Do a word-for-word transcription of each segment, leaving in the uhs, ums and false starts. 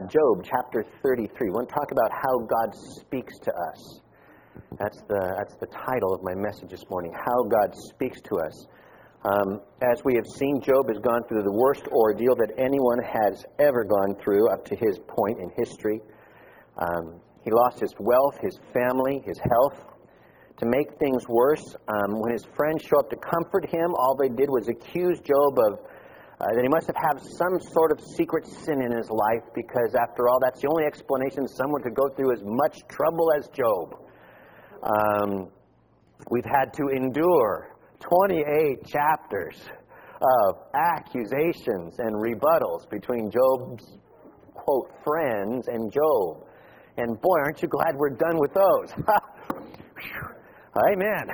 Job chapter thirty-three. We want to talk about how God speaks to us. That's the that's the title of my message this morning, How God Speaks to Us. Um, as we have seen, Job has gone through the worst ordeal that anyone has ever gone through up to his point in history. Um, he lost his wealth, his family, his health. To make things worse, um, when his friends show up to comfort him, all they did was accuse Job of uh, that he must have had some sort of secret sin in his life, because after all, that's the only explanation someone could go through as much trouble as Job. Um, we've had to endure twenty-eight chapters of accusations and rebuttals between Job's, quote, friends and Job. And boy, aren't you glad we're done with those? Amen.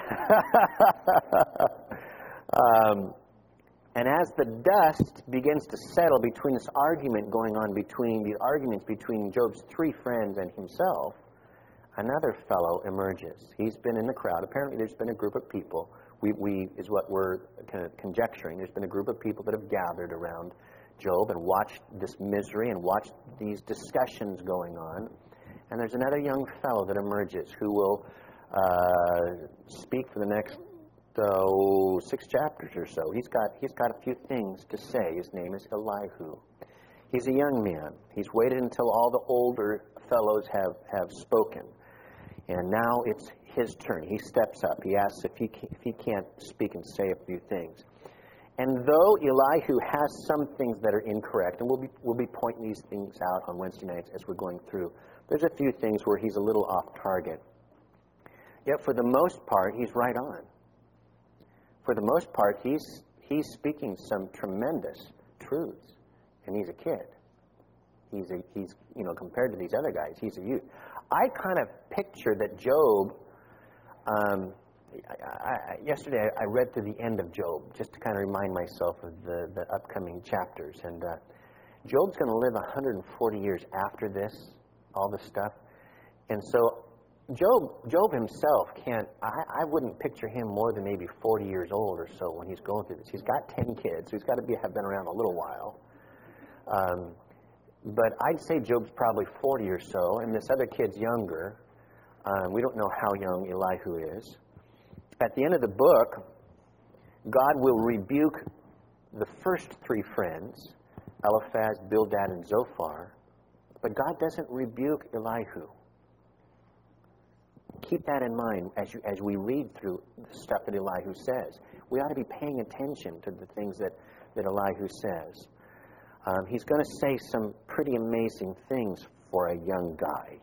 um, and as the dust begins to settle between this argument going on between, the arguments between Job's three friends and himself, another fellow emerges. He's been in the crowd. Apparently there's been a group of people. We, we is what we're kind of conjecturing. There's been a group of people that have gathered around Job and watched this misery and watched these discussions going on. And there's another young fellow that emerges who will uh, speak for the next oh, six chapters or so. He's got he's got a few things to say. His name is Elihu. He's a young man. He's waited until all the older fellows have, have spoken. And now it's his turn. He steps up. He asks if he, can, if he can't speak and say a few things. And though Elihu has some things that are incorrect, and we'll be, we'll be pointing these things out on Wednesday nights as we're going through, there's a few things where he's a little off target. Yet for the most part, he's right on. For the most part, he's he's speaking some tremendous truths. And he's a kid. He's, a, he's you know, compared to these other guys, he's a youth. I kind of picture that Job, um, I, I, yesterday I read through the end of Job, just to kind of remind myself of the, the upcoming chapters. And uh, Job's going to live one hundred forty years after this, all this stuff. And so Job Job himself can't, I, I wouldn't picture him more than maybe forty years old or so when he's going through this. He's got ten kids, so he's got to be, have been around a little while. Um, but I'd say Job's probably forty or so, and this other kid's younger. Um, we don't know how young Elihu is. At the end of the book, God will rebuke the first three friends, Eliphaz, Bildad, and Zophar, but God doesn't rebuke Elihu. Keep that in mind as you as we read through the stuff that Elihu says. We ought to be paying attention to the things that, that Elihu says. Um, he's going to say some pretty amazing things for a young guy.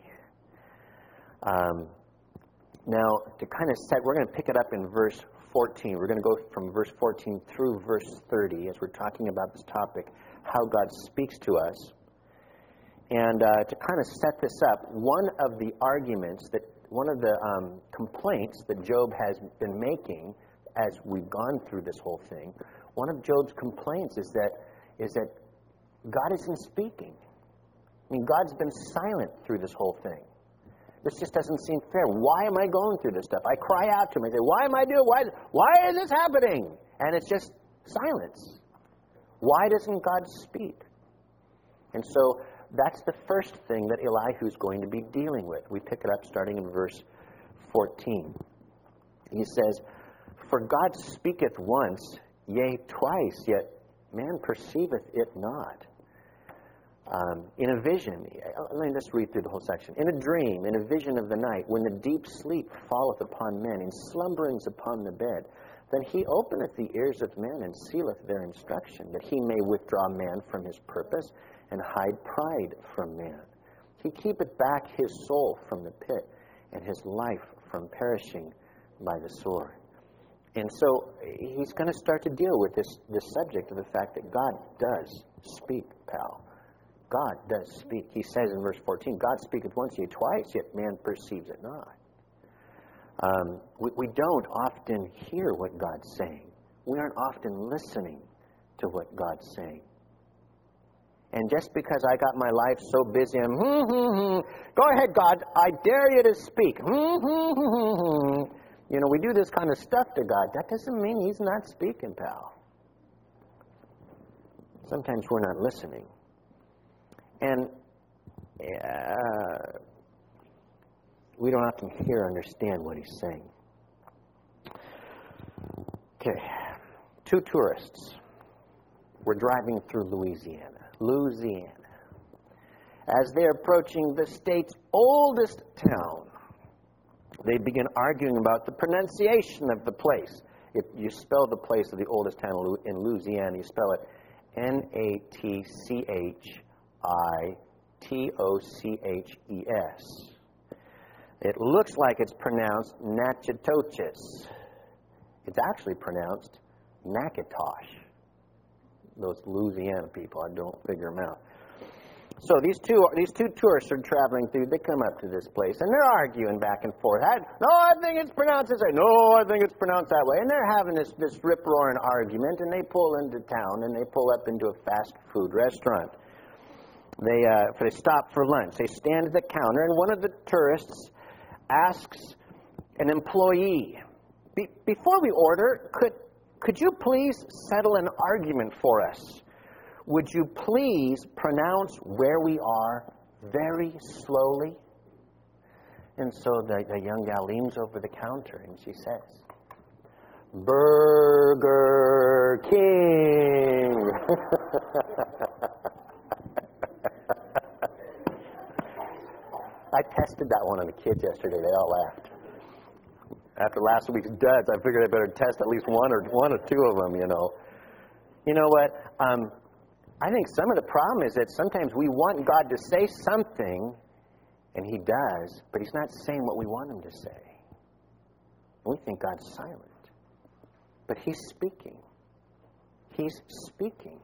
Um, now, to kind of set, we're going to pick it up in verse fourteen. We're going to go from verse fourteen through verse thirty as we're talking about this topic, how God speaks to us. And uh, to kind of set this up, one of the arguments that One of the um, complaints that Job has been making as we've gone through this whole thing, one of Job's complaints is that is that God isn't speaking. I mean, God's been silent through this whole thing. This just doesn't seem fair. Why am I going through this stuff? I cry out to him. I say, why am I doing, why, why is this happening? And it's just silence. Why doesn't God speak? And so that's the first thing that Elihu is going to be dealing with. We pick it up starting in verse fourteen. He says, For God speaketh once, yea, twice, yet man perceiveth it not. Um, in a vision, let me just read through the whole section. In a dream, in a vision of the night, when the deep sleep falleth upon men, in slumberings upon the bed, then he openeth the ears of men, and sealeth their instruction, that he may withdraw man from his purpose, and hide pride from man. He keepeth back his soul from the pit, and his life from perishing by the sword. And so he's going to start to deal with this, this subject of the fact that God does speak, pal. God does speak. He says in verse fourteen, God speaketh once, yea, twice, yet man perceives it not. Um, we, we don't often hear what God's saying. We aren't often listening to what God's saying. And just because I got my life so busy, I'm, hmm, hmm, hmm, go ahead, God, I dare you to speak. Hmm, hmm, hmm, hmm, hmm. You know, we do this kind of stuff to God. That doesn't mean he's not speaking, pal. Sometimes we're not listening. And uh, we don't often hear or understand what he's saying. Okay, two tourists were driving through Louisiana. Louisiana. As they're approaching the state's oldest town, they begin arguing about the pronunciation of the place. If you spell the place of the oldest town in Louisiana, you spell it N A T C H I T O C H E S. It looks like it's pronounced Natchitoches. It's actually pronounced Natchitoches. Those Louisiana people, I don't figure them out. So these two these two tourists are traveling through. They come up to this place, and they're arguing back and forth. I, no, I think it's pronounced this way. No, I think it's pronounced that way. And they're having this, this rip-roaring argument, and they pull into town, and they pull up into a fast food restaurant. They, uh, they stop for lunch. They stand at the counter, and one of the tourists asks an employee, Be- before we order, could, could you please settle an argument for us? Would you please pronounce where we are very slowly? And so the, the young gal leans over the counter and she says, Burger King. I tested that one on the kids yesterday. They all laughed. After last week's duds, I figured I better test at least one or one or two of them, you know. You know what? Um, I think some of the problem is that sometimes we want God to say something, and He does, but He's not saying what we want Him to say. We think God's silent. But He's speaking. He's speaking.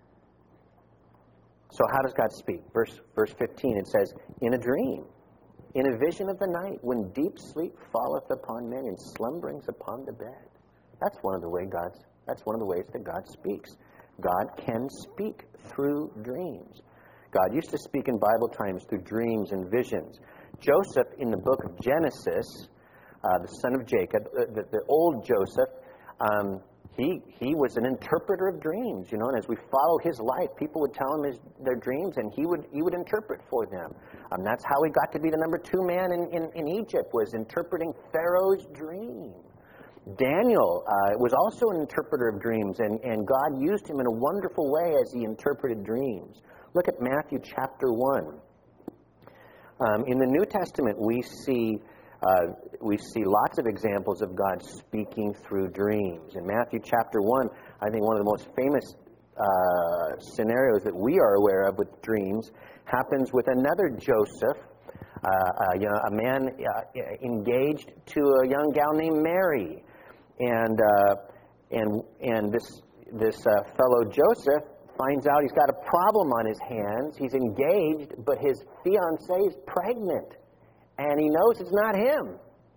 So how does God speak? Verse, verse fifteen, it says, in a dream, in a vision of the night, when deep sleep falleth upon men and slumberings upon the bed. That's one of the way God's, that's one of the ways that God speaks. God can speak through dreams. God used to speak in Bible times through dreams and visions. Joseph, in the book of Genesis, uh, the son of Jacob, uh, the, the old Joseph, um, he he was an interpreter of dreams, you know, and as we follow his life, people would tell him his, their dreams, and he would he would interpret for them. Um, that's how he got to be the number two man in, in, in Egypt, was interpreting Pharaoh's dream. Daniel uh, was also an interpreter of dreams, and, and God used him in a wonderful way as he interpreted dreams. Look at Matthew chapter one. Um, in the New Testament, we see uh, we see lots of examples of God speaking through dreams. In Matthew chapter one, I think one of the most famous uh, scenarios that we are aware of with dreams happens with another Joseph. Uh, a, you know, a man uh, engaged to a young gal named Mary, and uh, and and this this uh, fellow Joseph finds out he's got a problem on his hands. He's engaged, but his fiancée is pregnant, and he knows it's not him.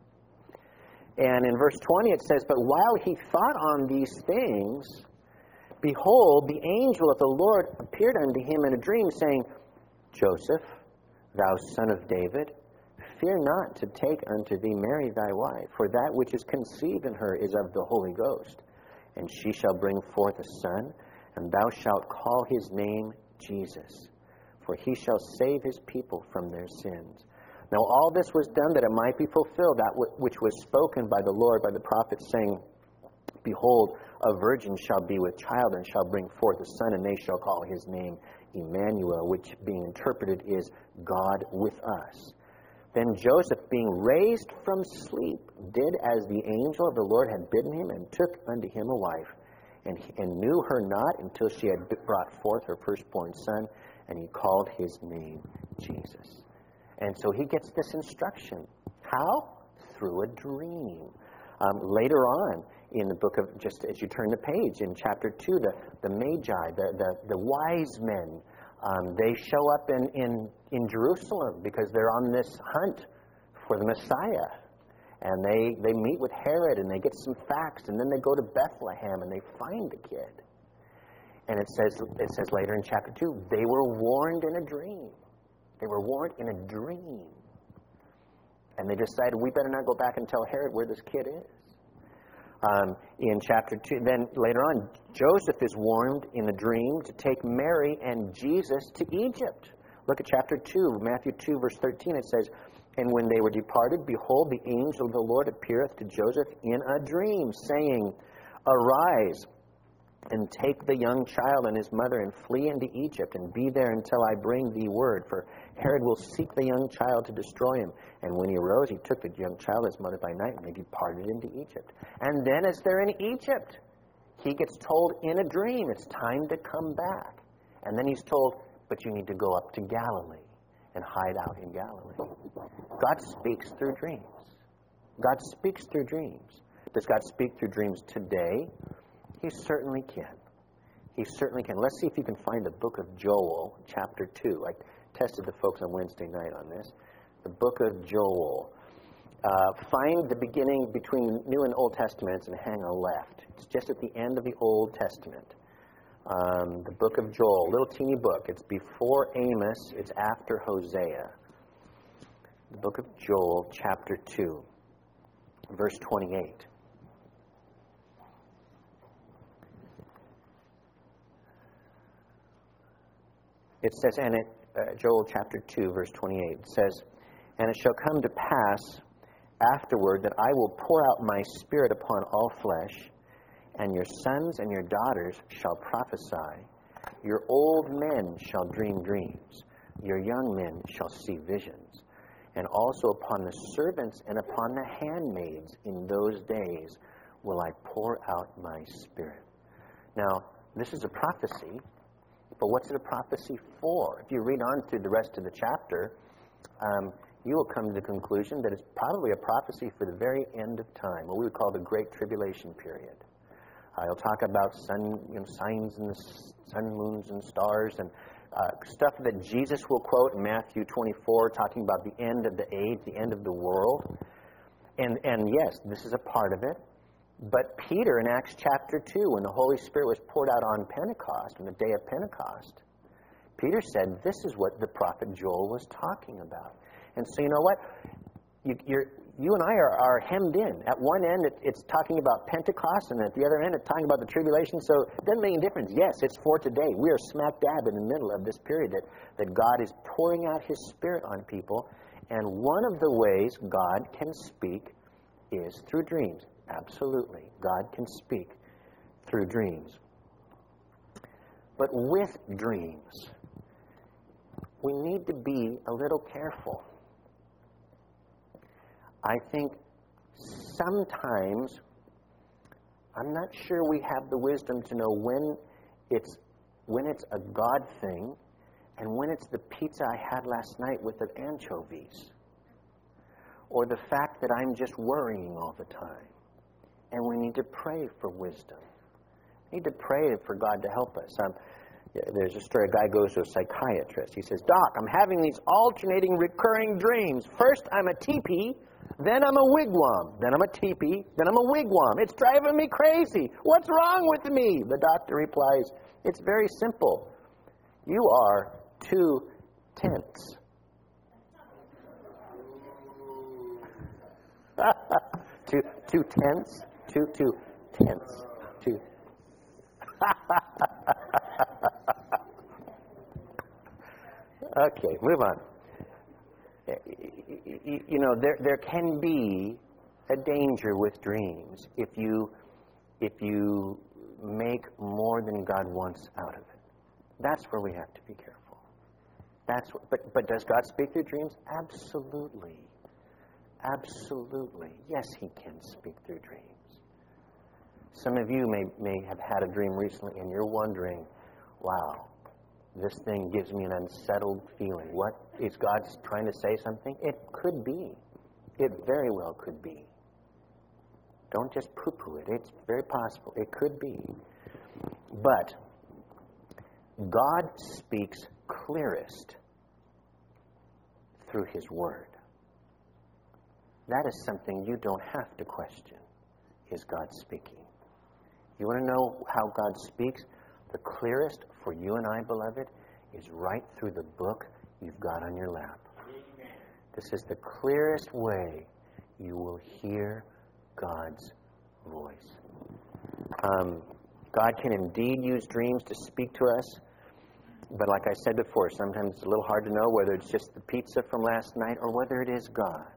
And in verse twenty it says, "But while he thought on these things, behold, the angel of the Lord appeared unto him in a dream, saying, Joseph, thou son of David, fear not to take unto thee Mary thy wife, for that which is conceived in her is of the Holy Ghost. And she shall bring forth a son, and thou shalt call his name Jesus, for he shall save his people from their sins. Now all this was done that it might be fulfilled, that which was spoken by the Lord by the prophet, saying, Behold, a virgin shall be with child, and shall bring forth a son, and they shall call his name Emmanuel, which being interpreted is God with us. Then Joseph, being raised from sleep, did as the angel of the Lord had bidden him, and took unto him a wife, and, and knew her not until she had brought forth her firstborn son, and he called his name Jesus." And so he gets this instruction. How? Through a dream. Um, later on in the book of, just as you turn the page, in chapter two, the, the Magi, the, the, the wise men, um, they show up in, in, in Jerusalem because they're on this hunt for the Messiah. And they, they meet with Herod and they get some facts, and then they go to Bethlehem and they find the kid. And it says, it says later in chapter two, they were warned in a dream. They were warned in a dream. And they decided, we better not go back and tell Herod where this kid is. Um, in chapter two, then later on, Joseph is warned in a dream to take Mary and Jesus to Egypt. Look at chapter two, Matthew two, verse thirteen. It says, "And when they were departed, behold, the angel of the Lord appeareth to Joseph in a dream, saying, Arise, and take the young child and his mother, and flee into Egypt, and be there until I bring thee word. For Herod will seek the young child to destroy him. And when he arose, he took the young child and his mother by night, and they departed into Egypt." And then as they're in Egypt, he gets told in a dream, it's time to come back. And then he's told, but you need to go up to Galilee and hide out in Galilee. God speaks through dreams. God speaks through dreams. Does God speak through dreams today? He certainly can. He certainly can. Let's see if you can find the book of Joel, chapter two. I tested the folks on Wednesday night on this. The book of Joel. Uh, find the beginning between the New and Old Testaments and hang a left. It's just at the end of the Old Testament. Um, the book of Joel, little teeny book. It's before Amos. It's after Hosea. The book of Joel, chapter two, verse twenty-eight. It says, and it, uh, Joel chapter two, verse twenty-eight, it says, "And it shall come to pass afterward that I will pour out my spirit upon all flesh, and your sons and your daughters shall prophesy. Your old men shall dream dreams. Your young men shall see visions. And also upon the servants and upon the handmaids in those days will I pour out my spirit." Now, this is a prophecy. But what's it a prophecy for? If you read on through the rest of the chapter, um, you will come to the conclusion that it's probably a prophecy for the very end of time, what we would call the Great Tribulation period. Uh, he'll talk about sun, you know, signs in the sun, moons, and stars, and uh, stuff that Jesus will quote in Matthew twenty-four, talking about the end of the age, the end of the world. And, and yes, this is a part of it. But Peter in Acts chapter two, when the Holy Spirit was poured out on Pentecost, on the day of Pentecost, Peter said, this is what the prophet Joel was talking about. And so you know what? You, you're, you and I are, are hemmed in. At one end, it, it's talking about Pentecost, and at the other end, it's talking about the tribulation. So it doesn't make any difference. Yes, it's for today. We are smack dab in the middle of this period that, that God is pouring out His Spirit on people. And one of the ways God can speak is through dreams. Absolutely. God can speak through dreams. But with dreams, we need to be a little careful. I think sometimes, I'm not sure we have the wisdom to know when it's when it's a God thing and when it's the pizza I had last night with the anchovies, or the fact that I'm just worrying all the time. And we need to pray for wisdom. We need to pray for God to help us. Um, there's a story, a guy goes to a psychiatrist. He says, "Doc, I'm having these alternating recurring dreams. First I'm a teepee, then I'm a wigwam, then I'm a teepee, then I'm a wigwam. It's driving me crazy. What's wrong with me?" The doctor replies, "It's very simple. You are too tense." too, too tense? Too, too tense. Too. Okay, move on. You know, there there can be a danger with dreams if you if you make more than God wants out of it. That's where we have to be careful. That's what, but but does God speak through dreams? Absolutely. Absolutely. Yes, He can speak through dreams. Some of you may may have had a dream recently and you're wondering, wow, this thing gives me an unsettled feeling. What, is God trying to say something? It could be. It very well could be. Don't just poo-poo it. It's very possible. It could be. But God speaks clearest through His Word. That is something you don't have to question. Is God speaking? You want to know how God speaks? The clearest for you and I, beloved, is right through the book you've got on your lap. Amen. This is the clearest way you will hear God's voice. Um, God can indeed use dreams to speak to us. but like I said before, sometimes it's a little hard to know whether it's just the pizza from last night or whether it is God.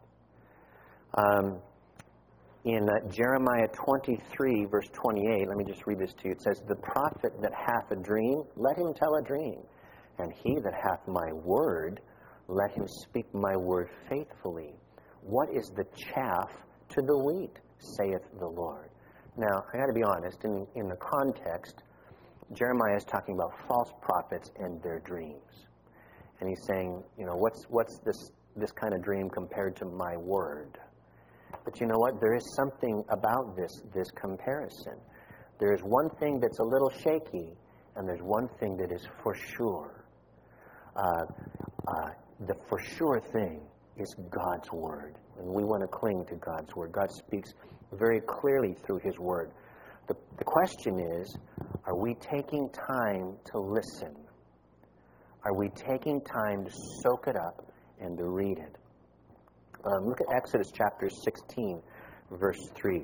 Um, in uh, Jeremiah twenty-three, verse twenty-eight, let me just read this to you. It says, "The prophet that hath a dream, let him tell a dream. And he that hath my word, let him speak my word faithfully. What is the chaff to the wheat, saith the Lord." Now, I got to be honest, in, in the context, Jeremiah is talking about false prophets and their dreams. And he's saying, you know, what's what's this this kind of dream compared to my word? But you know what? There is something about this this comparison. There is one thing that's a little shaky, and there's one thing that is for sure. Uh, uh, the for sure thing is God's word. And we want to cling to God's word. God speaks very clearly through his word. The, the question is, are we taking time to listen? Are we taking time to soak it up and to read it? Um, look at Exodus chapter sixteen, verse three.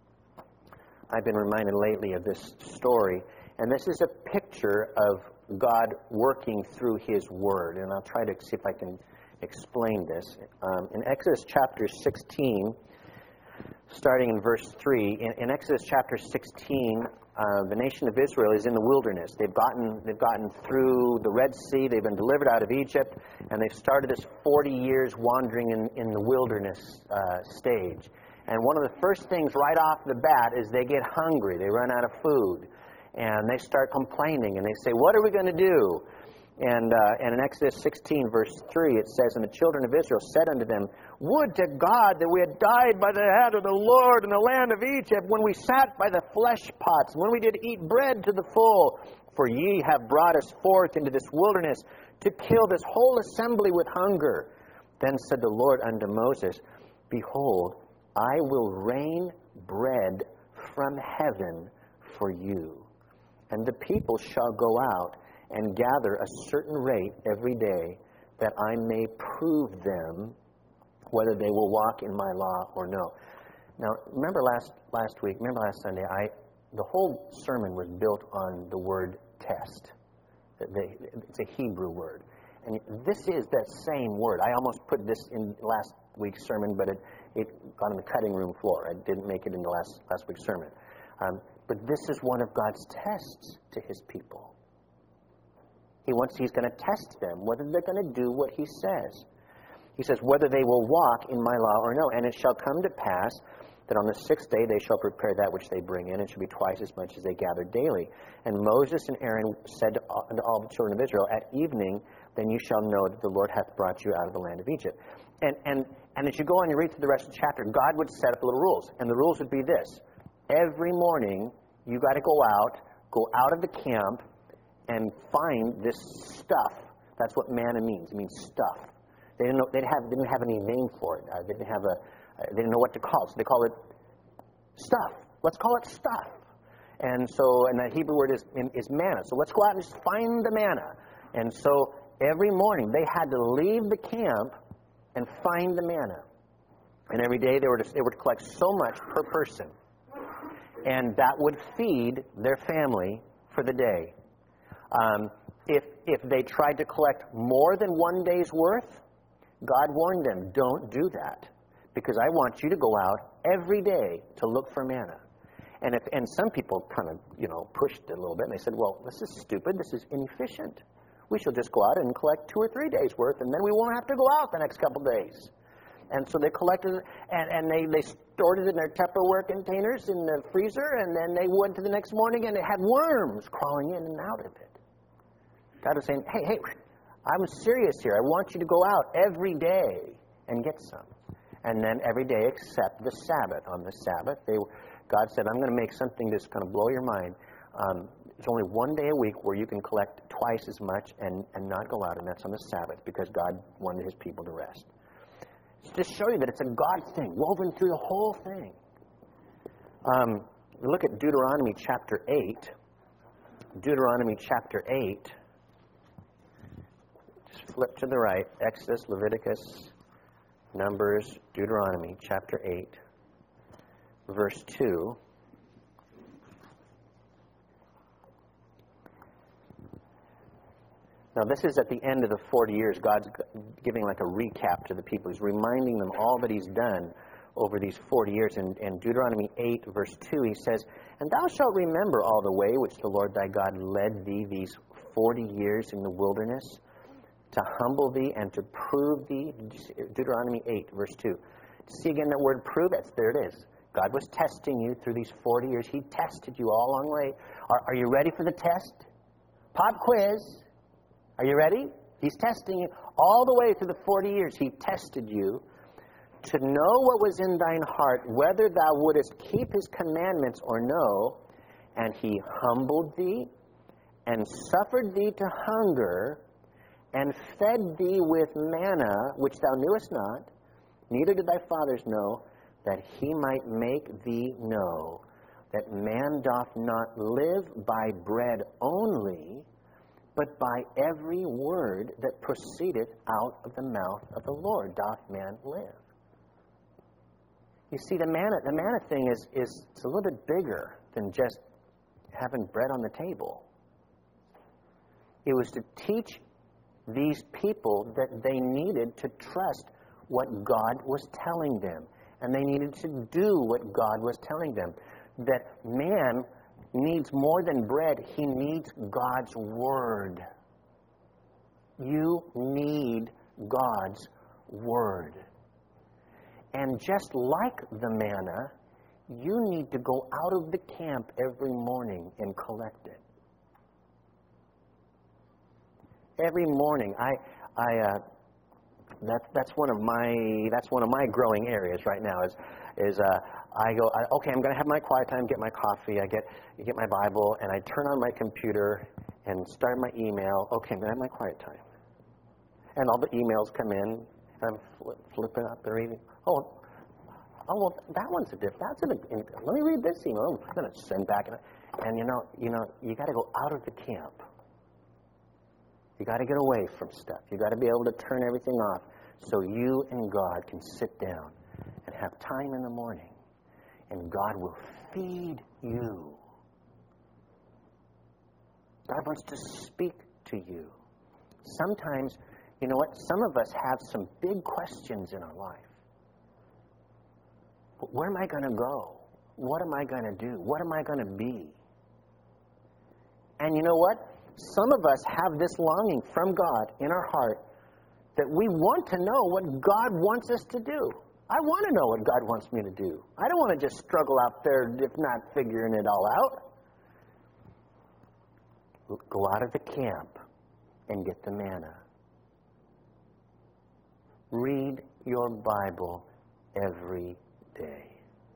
I've been reminded lately of this story, and this is a picture of God working through his word. And I'll try to see if I can explain this. Um, in Exodus chapter sixteen, starting in verse three, in, in Exodus chapter sixteen, uh, the nation of Israel is in the wilderness. They've gotten they've gotten through the Red Sea. They've been delivered out of Egypt, and they've started this forty years wandering in, in the wilderness uh, stage. And one of the first things right off the bat is they get hungry. They run out of food, and they start complaining, and they say, "What are we going to do?" And, uh, and in Exodus sixteen, verse three, it says, "And the children of Israel said unto them, Would to God that we had died by the hand of the Lord in the land of Egypt, when we sat by the flesh pots, when we did eat bread to the full. For ye have brought us forth into this wilderness to kill this whole assembly with hunger. Then said the Lord unto Moses, Behold, I will rain bread from heaven for you, and the people shall go out and gather a certain rate every day, that I may prove them whether they will walk in my law or no." Now, remember last last week, remember last Sunday, I the whole sermon was built on the word test. It's a Hebrew word. And this is that same word. I almost put this in last week's sermon, but it, it got on the cutting room floor. I didn't make it into last, last week's sermon. Um, but this is one of God's tests to his people. He wants, he's going to test them, whether they're going to do what he says. He says, whether they will walk in my law or no. And it shall come to pass that on the sixth day they shall prepare that which they bring in, and shall be twice as much as they gather daily. And Moses and Aaron said to all, to all the children of Israel, At evening, then you shall know that the Lord hath brought you out of the land of Egypt. And, and, and as you go on and read through the rest of the chapter, God would set up little rules. And the rules would be this. Every morning, you got to go out, go out of the camp, and find this stuff. That's what manna means. It means stuff. They didn't know. They didn't have. They didn't have any name for it. Uh, they didn't have a. Uh, they didn't know what to call it. So they call it stuff. Let's call it stuff. And so, and the Hebrew word is is manna. So let's go out and just find the manna. And so every morning they had to leave the camp and find the manna. And every day they were to, they were to collect so much per person, and that would feed their family for the day. Um, if if they tried to collect more than one day's worth, God warned them, don't do that, because I want you to go out every day to look for manna. And if and some people kind of, you know, pushed it a little bit, and they said, well, this is stupid, this is inefficient. We shall just go out and collect two or three days worth, and then we won't have to go out the next couple days. And so they collected it, and, and they, they stored it in their Tupperware containers in the freezer, and then they went to the next morning, and it had worms crawling in and out of it. God was saying, hey, hey, I'm serious here. I want you to go out every day and get some. And then every day except the Sabbath. On the Sabbath, they, God said, I'm going to make something that's going to blow your mind. Um, there's only one day a week where you can collect twice as much and, and not go out, and that's on the Sabbath, because God wanted his people to rest. It's to show you that it's a God thing, woven through the whole thing. Um, look at Deuteronomy chapter eight. Deuteronomy chapter eight. Just flip to the right. Exodus, Leviticus, Numbers, Deuteronomy chapter eight, verse two. Now, this is at the end of the forty years. God's giving like a recap to the people. He's reminding them all that He's done over these forty years. In, in Deuteronomy eight, verse two, He says, "And thou shalt remember all the way which the Lord thy God led thee these forty years in the wilderness, to humble thee and to prove thee." Deuteronomy eight, verse two. See again that word prove? That's, there it is. God was testing you through these forty years. He tested you all along the way. Are, are you ready for the test? Pop quiz. Are you ready? He's testing you all the way through the forty years. He tested you to know what was in thine heart, whether thou wouldest keep His commandments or no. And He humbled thee and suffered thee to hunger and fed thee with manna, which thou knewest not, neither did thy fathers know, that He might make thee know that man doth not live by bread only, but by every word that proceedeth out of the mouth of the Lord doth man live. You see, the manna, the manna thing is, is it's a little bit bigger than just having bread on the table. It was to teach these people that they needed to trust what God was telling them. And they needed to do what God was telling them. That man needs more than bread. He needs God's Word. You need God's Word. And just like the manna, you need to go out of the camp every morning and collect it. Every morning, I, I, uh, That's that's one of my that's one of my growing areas right now. Is is uh, I go I, okay, I'm going to have my quiet time, get my coffee, I get I get my Bible, and I turn on my computer and start my email. Okay, I'm going to have my quiet time, and all the emails come in. And I'm fl- flipping up the reading. Oh, oh well, that one's a different. That's an. Let me read this email. I'm going to send back, and, and you know you know you got to go out of the camp. You got to get away from stuff. You got to be able to turn everything off so you and God can sit down and have time in the morning, and God will feed you. God wants to speak to you. Sometimes, you know what? Some of us have some big questions in our life. Where am I going to go? What am I going to do? What am I going to be? And you know what? Some of us have this longing from God in our heart that we want to know what God wants us to do. I want to know what God wants me to do. I don't want to just struggle out there, if not figuring it all out. Go out of the camp and get the manna. Read your Bible every day.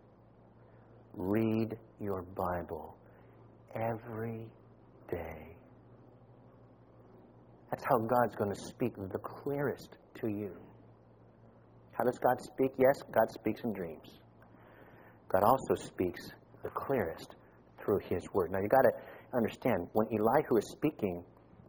Read your Bible every day. That's how God's going to speak the clearest to you. How does God speak? Yes, God speaks in dreams. God also speaks the clearest through His Word. Now, you've got to understand, when Elihu is speaking,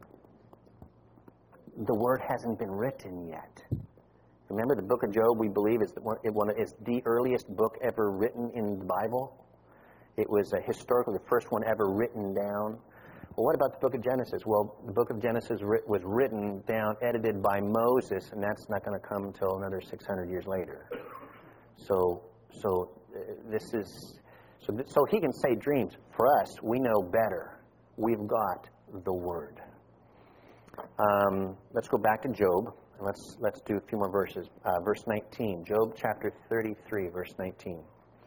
the Word hasn't been written yet. Remember, the book of Job, we believe, is the, one, is the earliest book ever written in the Bible. It was uh, historically the first one ever written down. Well, what about the book of Genesis? Well, the book of Genesis was written down, edited by Moses, and that's not going to come until another six hundred years later. So, so uh, this is, so, th- so he can say dreams. For us, we know better. We've got the Word. Um, let's go back to Job, and let's let's do a few more verses. Uh, verse nineteen, Job chapter thirty-three, verse nineteen.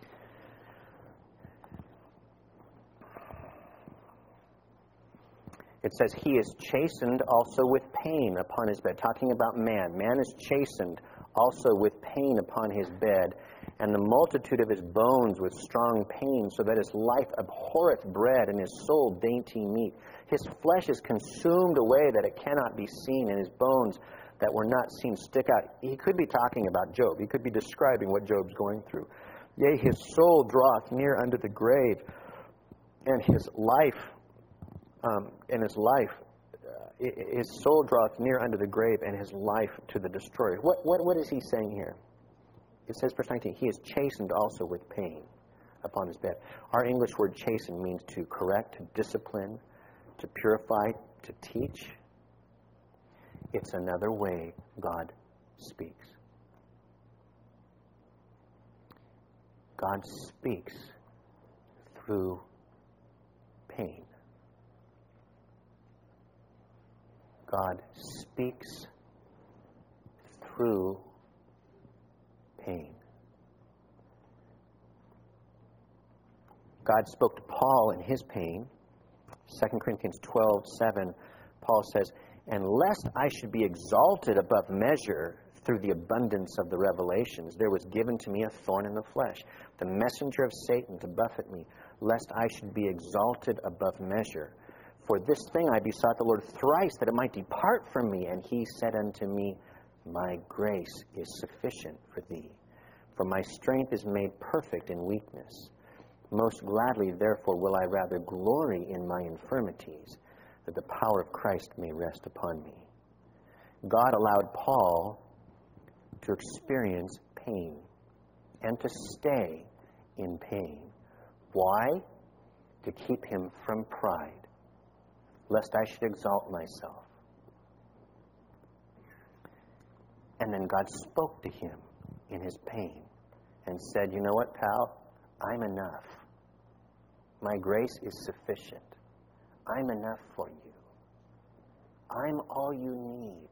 It says, He is chastened also with pain upon his bed. Talking about man. Man is chastened also with pain upon his bed, and the multitude of his bones with strong pain, so that his life abhorreth bread, and his soul dainty meat. His flesh is consumed away that it cannot be seen, and his bones that were not seen stick out. He could be talking about Job. He could be describing what Job's going through. Yea, his soul draweth near unto the grave, and his life Um, in his life, uh, his soul draweth near unto the grave, and his life to the destroyer. What, what, what is he saying here? It says, verse nineteen, He is chastened also with pain upon his bed. Our English word chasten means to correct, to discipline, to purify, to teach. It's another way God speaks. God speaks through pain. God speaks through pain. God spoke to Paul in his pain. Second Corinthians twelve seven, Paul says, "And lest I should be exalted above measure through the abundance of the revelations, there was given to me a thorn in the flesh, the messenger of Satan to buffet me, lest I should be exalted above measure. For this thing I besought the Lord thrice, that it might depart from me. And he said unto me, My grace is sufficient for thee, for my strength is made perfect in weakness. Most gladly, therefore, will I rather glory in my infirmities, that the power of Christ may rest upon me." God allowed Paul to experience pain and to stay in pain. Why? To keep him from pride, lest I should exalt myself. And then God spoke to him in his pain and said, "You know what, pal? I'm enough. My grace is sufficient. I'm enough for you. I'm all you need."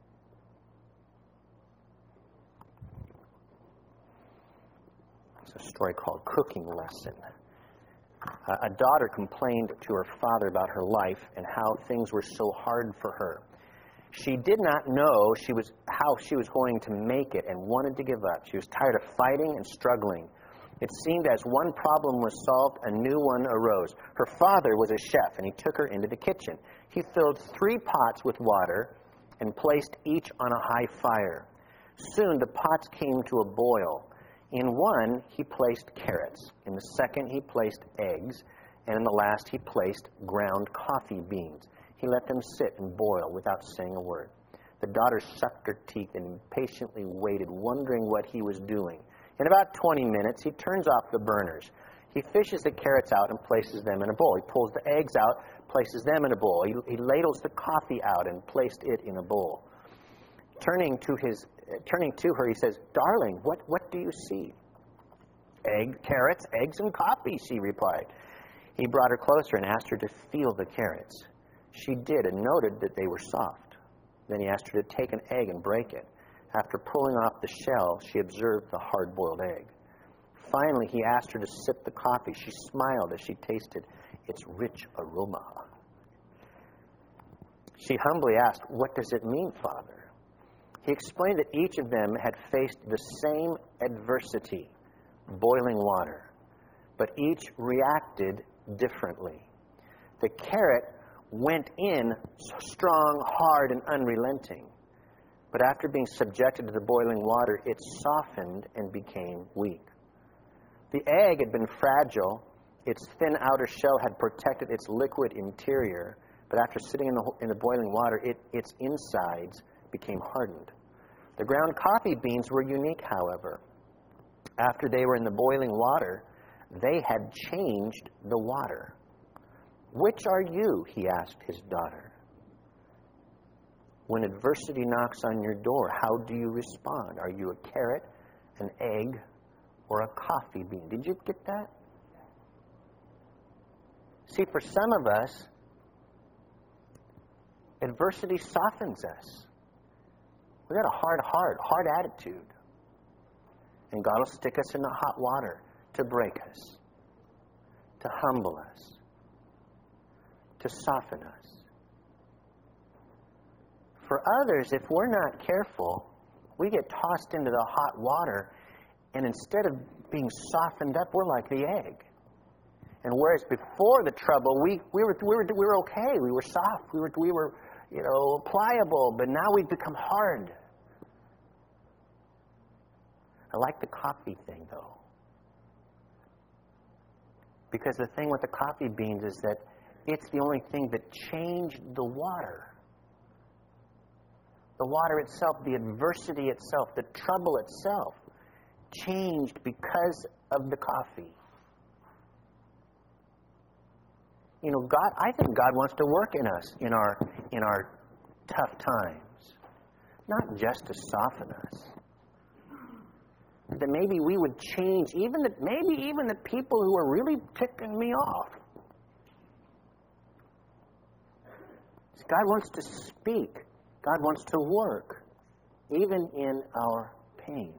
It's a story called Cooking Lesson. Uh, a daughter complained to her father about her life and how things were so hard for her. She did not know she was how she was going to make it and wanted to give up. She was tired of fighting and struggling. It seemed as one problem was solved, a new one arose. Her father was a chef, and he took her into the kitchen. He filled three pots with water and placed each on a high fire. Soon the pots came to a boil. In one, he placed carrots. In the second, he placed eggs. And in the last, he placed ground coffee beans. He let them sit and boil without saying a word. The daughter sucked her teeth and impatiently waited, wondering what he was doing. In about twenty minutes, he turns off the burners. He fishes the carrots out and places them in a bowl. He pulls the eggs out, places them in a bowl. He, he ladles the coffee out and placed it in a bowl. Turning to his, uh, turning to her, he says, "Darling, what, what do you see?" "Egg, carrots, eggs, and coffee," she replied. He brought her closer and asked her to feel the carrots. She did and noted that they were soft. Then he asked her to take an egg and break it. After pulling off the shell, she observed the hard-boiled egg. Finally, he asked her to sip the coffee. She smiled as she tasted its rich aroma. She humbly asked, "What does it mean, Father?" He explained that each of them had faced the same adversity, boiling water, but each reacted differently. The carrot went in strong, hard, and unrelenting. But after being subjected to the boiling water, it softened and became weak. The egg had been fragile. Its thin outer shell had protected its liquid interior. But after sitting in the, in the boiling water, it, its insides became hardened. The ground coffee beans were unique, however. After they were in the boiling water, they had changed the water. "Which are you?" he asked his daughter. When adversity knocks on your door, how do you respond? Are you a carrot, an egg, or a coffee bean? Did you get that? See, for some of us, adversity softens us. We've got a hard heart, hard attitude. And God will stick us in the hot water to break us, to humble us, to soften us. For others, if we're not careful, we get tossed into the hot water, and instead of being softened up, we're like the egg. And whereas before the trouble, we, we were we were we were okay, we were soft, we were we were you know pliable, but now we've become hard. I like the coffee thing though, because the thing with the coffee beans is that it's the only thing that changed the water. The water itself, the adversity itself, the trouble itself changed because of the coffee. You know, God, I think God wants to work in us in our in our tough times. not just to soften us. That maybe we would change even the, maybe even the people who are really ticking me off. God wants to speak. God wants to work, even in our pain.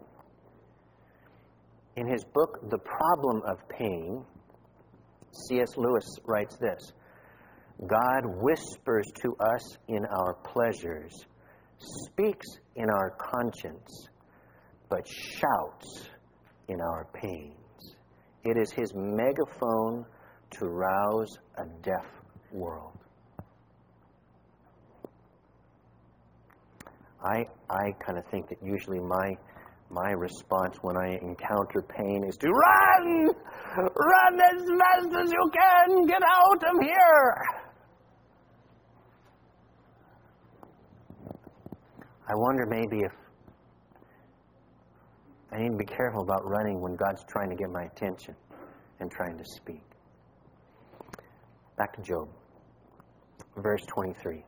In his book, The Problem of Pain, C S Lewis writes this: God whispers to us in our pleasures, speaks in our conscience, but shouts in our pains. It is his megaphone to rouse a deaf world. I I kind of think that usually my my response when I encounter pain is to run! Run as fast as you can! Get out of here! I wonder maybe if I need to be careful about running when God's trying to get my attention and trying to speak. Back to Job. Verse twenty-three.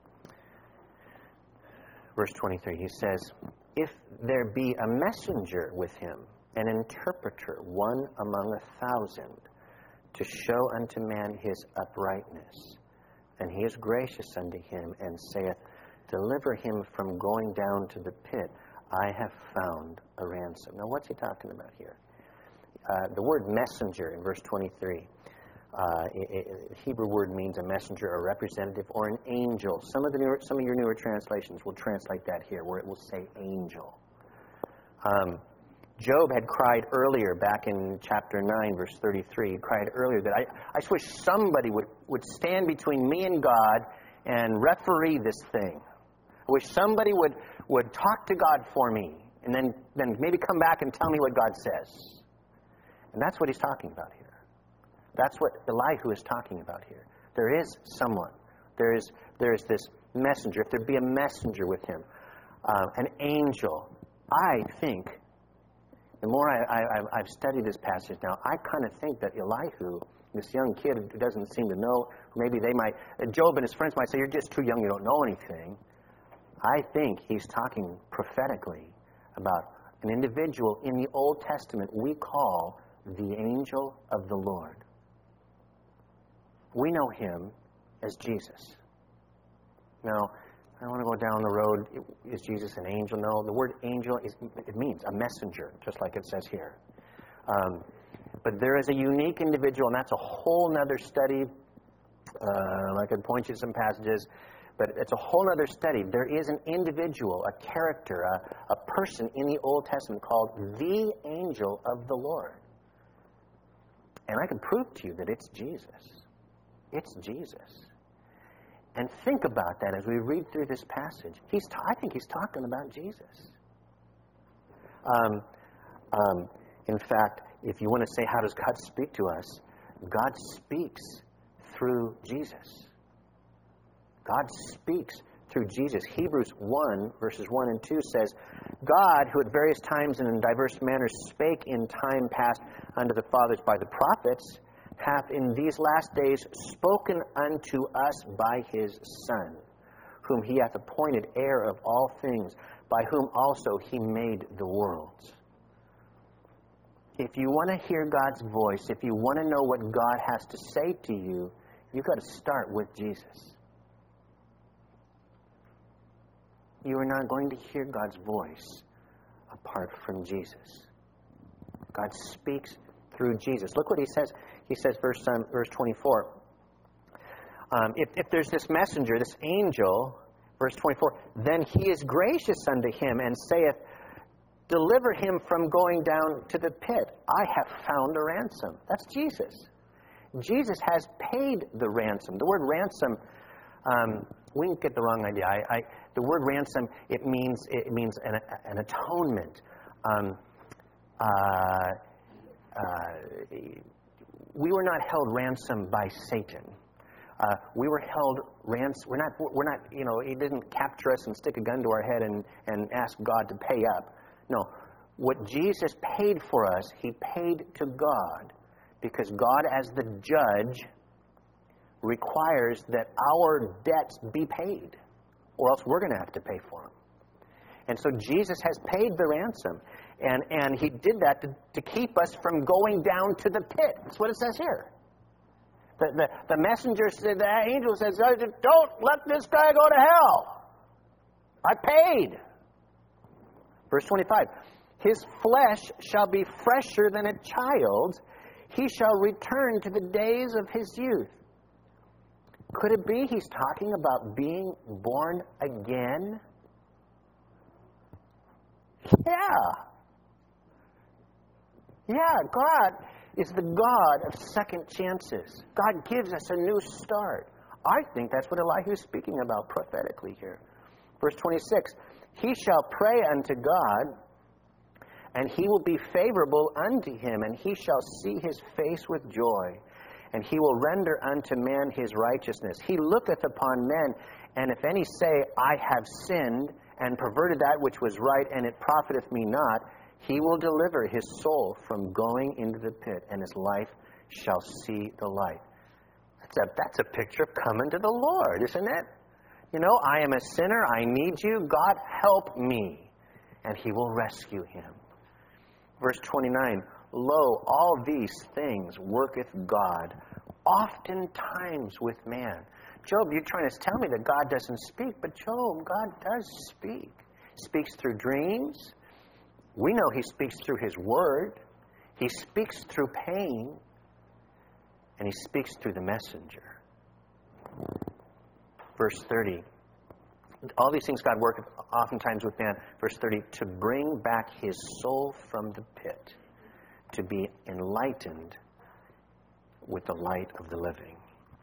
Verse twenty-three, he says, if there be a messenger with him, an interpreter, one among a thousand, to show unto man his uprightness, and he is gracious unto him, and saith, deliver him from going down to the pit, I have found a ransom. Now, what's he talking about here? Uh, the word messenger in verse twenty-three, uh, it, it, Hebrew word means a messenger, a representative, or an angel. Some of the newer, some of your newer translations will translate that here, where it will say angel. Um, Job had cried earlier, back in chapter nine, verse thirty-three, he cried earlier that I, I wish somebody would, would stand between me and God and referee this thing. I wish somebody would, would talk to God for me and then, then maybe come back and tell me what God says. And that's what he's talking about here. That's what Elihu is talking about here. There is someone. There is, there is this messenger. If there be a messenger with him, uh, an angel, I think, the more I, I, I've studied this passage now, I kind of think that Elihu, this young kid who doesn't seem to know, maybe they might, Job and his friends might say, you're just too young, you don't know anything. I think he's talking prophetically about an individual in the Old Testament we call the angel of the Lord. We know him as Jesus. Now, I don't want to go down the road, is Jesus an angel? No, the word angel, is it means a messenger, just like it says here. Um, but there is a unique individual, and that's a whole other study. Uh, I could point you to some passages, but it's a whole other study. There is an individual, a character, a, a person in the Old Testament called the angel of the Lord. And I can prove to you that it's Jesus. It's Jesus. And think about that as we read through this passage. He's ta- I think he's talking about Jesus. Um, um, in fact, if you want to say, how does God speak to us? God speaks through Jesus. God speaks through Jesus. Hebrews one, verses one and two says, God, who at various times and in diverse manners spake in time past unto the fathers by the prophets, hath in these last days spoken unto us by his Son, whom he hath appointed heir of all things, by whom also he made the worlds. If you want to hear God's voice, if you want to know what God has to say to you, you've got to start with Jesus. You are not going to hear God's voice apart from Jesus. God speaks through Jesus. Look what he says. He says, verse um, verse twenty-four. Um, if, if there's this messenger, this angel, verse twenty-four, then he is gracious unto him and saith, deliver him from going down to the pit. I have found a ransom. That's Jesus. Jesus has paid the ransom. The word ransom, um, we can get the wrong idea. I, I, the word ransom, it means it means an, an atonement. Um, uh, uh, we were not held ransom by Satan. Uh, we were held ransom. We're not. We're not. You know, he didn't capture us and stick a gun to our head and, and ask God to pay up. No, what Jesus paid for us, he paid to God, because God, as the judge, requires that our debts be paid, or else we're going to have to pay for them. And so Jesus has paid the ransom. And, and he did that to, to keep us from going down to the pit. That's what it says here. The, the, the messenger said, the angel says, don't let this guy go to hell. I paid. Verse twenty-five. His flesh shall be fresher than a child's. He shall return to the days of his youth. Could it be he's talking about being born again? Yeah. Yeah, God is the God of second chances. God gives us a new start. I think that's what Elihu is speaking about prophetically here. Verse twenty-six, he shall pray unto God, and he will be favorable unto him, and he shall see his face with joy, and he will render unto man his righteousness. He looketh upon men, and if any say, I have sinned, and perverted that which was right, and it profiteth me not, he will deliver his soul from going into the pit, and his life shall see the light. That's a, that's a picture of coming to the Lord, isn't it? You know, I am a sinner, I need you, God help me. And he will rescue him. Verse twenty-nine, lo, all these things worketh God, oftentimes with man. Job, you're trying to tell me that God doesn't speak, but Job, God does speak. He speaks through dreams. We know he speaks through his word. He speaks through pain. And he speaks through the messenger. Verse thirty. All these things God worketh oftentimes with man. Verse thirty. To bring back his soul from the pit. To be enlightened with the light of the living.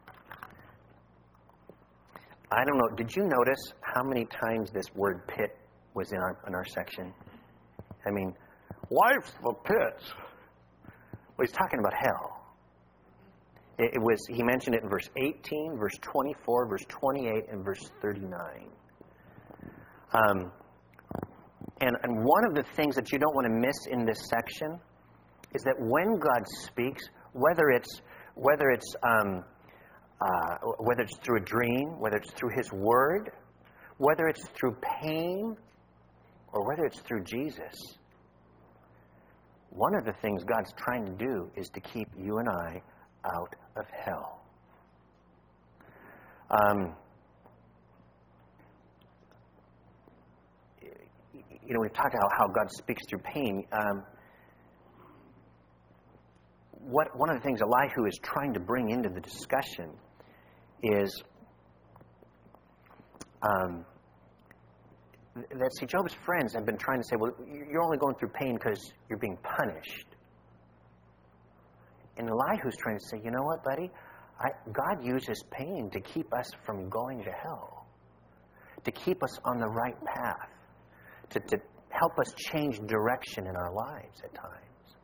I don't know. Did you notice how many times this word pit was in our in our section? I mean, life's the pit. Well, he's talking about hell. It, it was. He mentioned it in verse eighteen, verse twenty-four, verse twenty-eight, and verse thirty-nine. Um, and, and one of the things that you don't want to miss in this section is that when God speaks, whether it's whether it's um, uh, whether it's through a dream, whether it's through His Word, whether it's through pain, or whether it's through Jesus, one of the things God's trying to do is to keep you and I out of hell. Um, you know, we've talked about how God speaks through pain. Um, what one of the things Elihu is trying to bring into the discussion is um, that, see, Job's friends have been trying to say, well, you're only going through pain because you're being punished. And Elihu's trying to say, you know what, buddy? I, God uses pain to keep us from going to hell, to keep us on the right path, to, to help us change direction in our lives at times.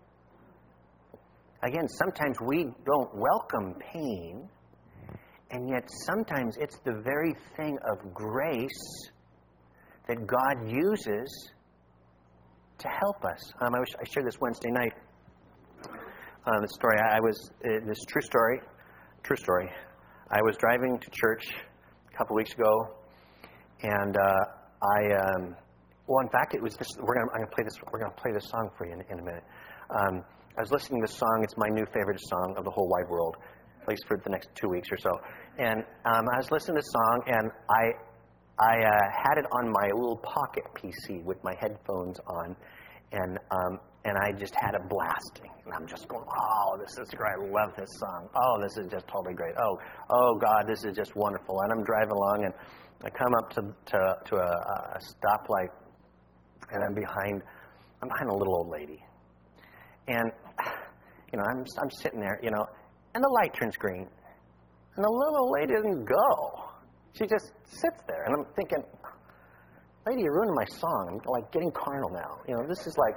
Again, sometimes we don't welcome pain, and yet sometimes it's the very thing of grace that God uses to help us. Um, I, was, I shared this Wednesday night. Uh, the story, I, I was, uh, this true story, true story. I was driving to church a couple weeks ago, and uh, I, um, well, in fact, it was this. We're gonna, I'm gonna play this. We're gonna play this song for you in, in a minute. Um, I was listening to this song. It's my new favorite song of the whole wide world, at least for the next two weeks or so. And um, I was listening to this song, and I, I uh, had it on my little pocket P C with my headphones on, and um, and I just had it blasting. And I'm just going, oh, this is great. I love this song. Oh, this is just totally great. Oh, oh God, this is just wonderful. And I'm driving along, and I come up to to, to a, a stoplight, and I'm behind, I'm behind a little old lady. And, you know, I'm I'm sitting there, you know, and the light turns green. And the little old lady doesn't go. She just sits there. And I'm thinking, lady, you're ruining my song. I'm like getting carnal now. You know, this is like,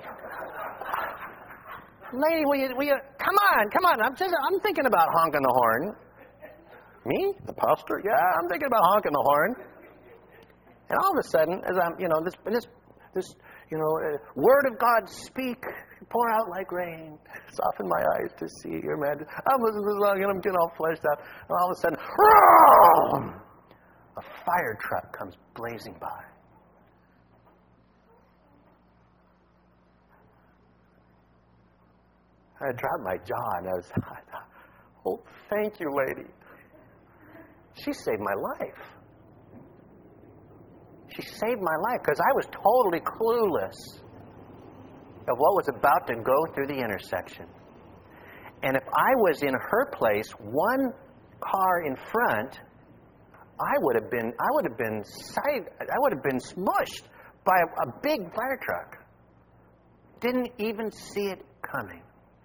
lady, will you, will you, come on, come on. I'm just, I'm thinking about honking the horn. Me? The pastor? Yeah, I'm thinking about honking the horn. And all of a sudden, as I'm, you know, this, this, this, you know, uh, word of God speak, pour out like rain, soften my eyes to see your majesty. I'm listening to the song and I'm getting all fleshed out. And all of a sudden, a fire truck comes blazing by. I dropped my jaw, and I was, I thought, oh, thank you, lady. She saved my life. She saved my life because I was totally clueless of what was about to go through the intersection. And if I was in her place, one car in front, I would have been, I would have been side, I would have been smushed by a, a big fire truck. Didn't even see it coming.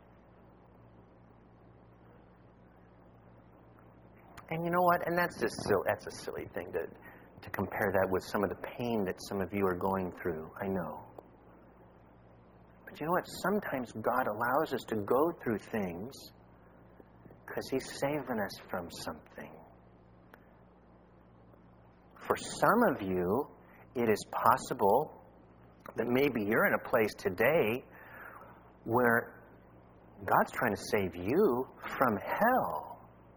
And you know what? And that's just silly, that's a silly thing to, to compare that with some of the pain that some of you are going through. I know. But you know what? Sometimes God allows us to go through things because He's saving us from something. For some of you, it is possible that maybe you're in a place today where God's trying to save you from hell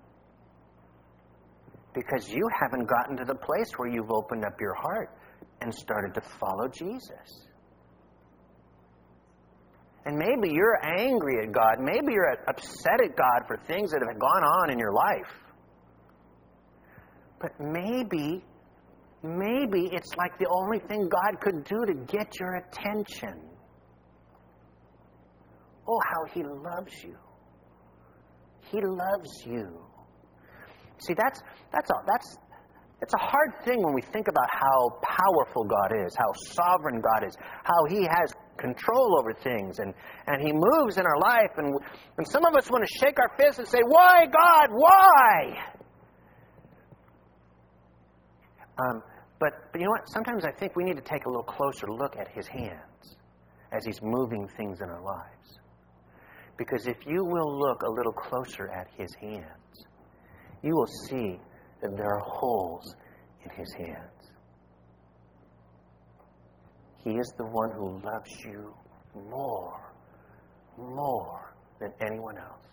because you haven't gotten to the place where you've opened up your heart and started to follow Jesus. And maybe you're angry at God. Maybe you're upset at God for things that have gone on in your life. But maybe, maybe it's like the only thing God could do to get your attention. Oh, how He loves you. He loves you. See, that's that's a, that's it's a hard thing when we think about how powerful God is, how sovereign God is, how He has control over things, and, and He moves in our life. And, and some of us want to shake our fists and say, why, God, why? Um, but, but you know what? Sometimes I think we need to take a little closer look at His hands as He's moving things in our lives. Because if you will look a little closer at His hands, you will see that there are holes in His hands. He is the one who loves you more, more than anyone else.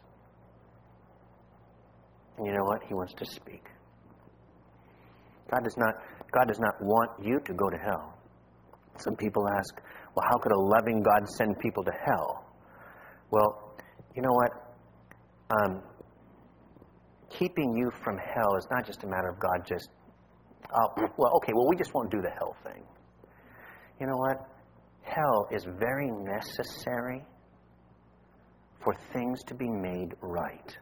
And you know what? He wants to speak. God does not, God does not want you to go to hell. Some people ask, well, how could a loving God send people to hell? Well, you know what? Um, keeping you from hell is not just a matter of God just, uh, well, okay, well, we just won't do the hell thing. You know what? Hell is very necessary for things to be made right.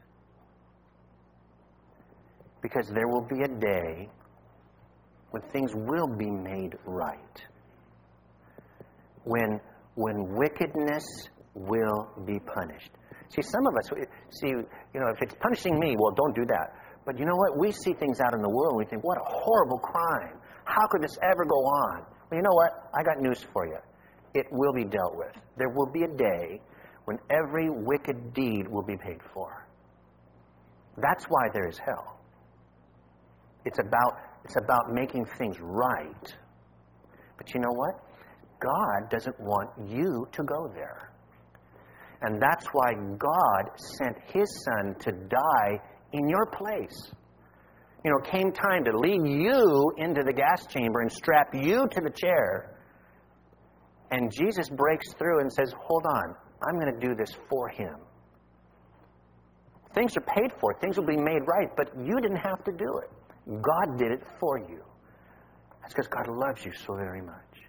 Because there will be a day when things will be made right. When, when wickedness will be punished. See, some of us, see, you know, if it's punishing me, well, don't do that. But you know what? We see things out in the world and we think, what a horrible crime. How could this ever go on? Well, you know what? I got news for you. It will be dealt with. There will be a day when every wicked deed will be paid for. That's why there is hell. It's about, it's about making things right. But you know what? God doesn't want you to go there. And that's why God sent His Son to die in your place. You know, it came time to lead you into the gas chamber and strap you to the chair. And Jesus breaks through and says, hold on, I'm going to do this for Him. Things are paid for. Things will be made right, but you didn't have to do it. God did it for you. That's because God loves you so very much.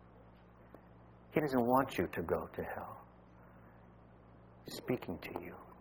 He doesn't want you to go to hell. He's speaking to you.